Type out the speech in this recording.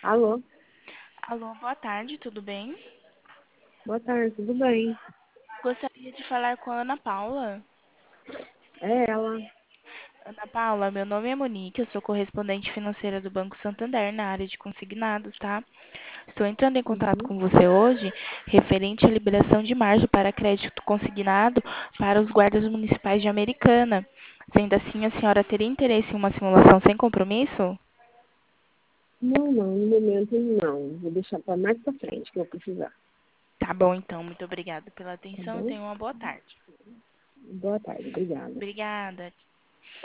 Alô, Alô, boa tarde, tudo bem? boa tarde, tudo bem? Gostaria de falar com a Ana Paula. É ela. Ana Paula, meu nome é Monique, eu sou correspondente financeira do Banco Santander na área de consignados, tá? Estou entrando em contato Uhum. com você hoje referente à liberação de margem para crédito consignado para os guardas municipais de Americana. Sendo assim, a senhora teria interesse em uma simulação sem compromisso? Não, não, no momento não. Vou deixar para mais para frente que eu precisar, Tá bom, então. Muito obrigada pela tá atenção e bom? tenha uma boa tarde. Boa tarde, obrigada. Obrigada.